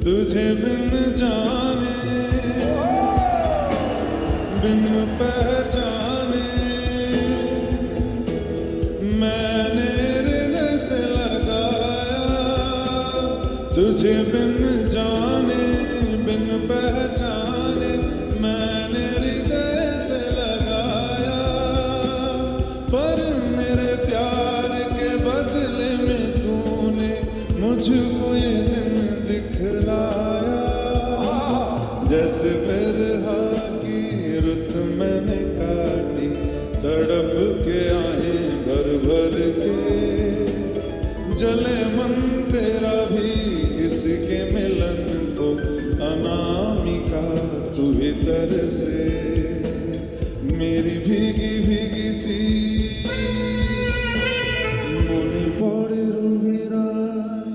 तुझे बिन जाने बिन पहचाने मैंने हृदय से लगाया। तुझे बिन जाने बिन पहचाने मैंने हृदय से लगाया। पर मेरे प्यार के बदले में तूने मुझको ये दिन दिखलाया। जैसे बिरहा की रुत मैंने काटी, तड़प के आए भर भर के। जले मन तेरा भी किसके मिलन को, अनामिका तू भीतर से मेरी भीगी भीगी सी मने पड़े रुबिराय,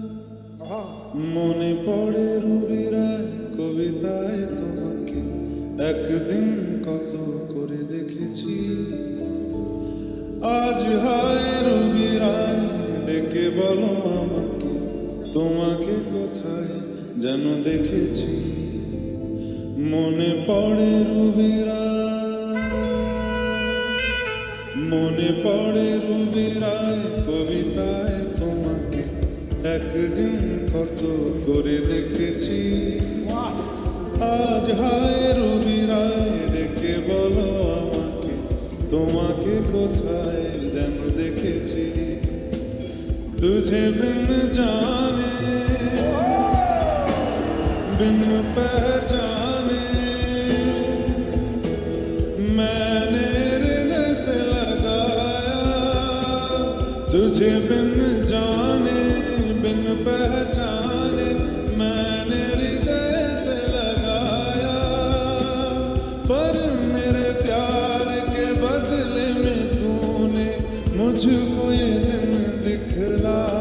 मने पड़े रुबिराय কবিতায় তোমাকে একদিন কত করে দেখেছি। আজ হায় রুবিরায় ডেকে বলো আমাকে, তোমাকে কোথায় যেন দেখেছি। মনে পড়ে রুবিরায়, মনে পড়ে রুবিরায় কবিতায় তোমাকে একদিন কত করে দেখেছি। আজ হায় রুবিরায় ডেকে বলো আমাকে, তোমাকে কোথায় যেন দেখেছি। तुझे बिन जाने बिन पहचाने मैंने हृदय से लगाया। तुझे बिन जाने बिन पहचाने मैंने हृदय से लगाया। पर मेरे प्यार के बदले में तूने मुझको ये दिन दिखलाया।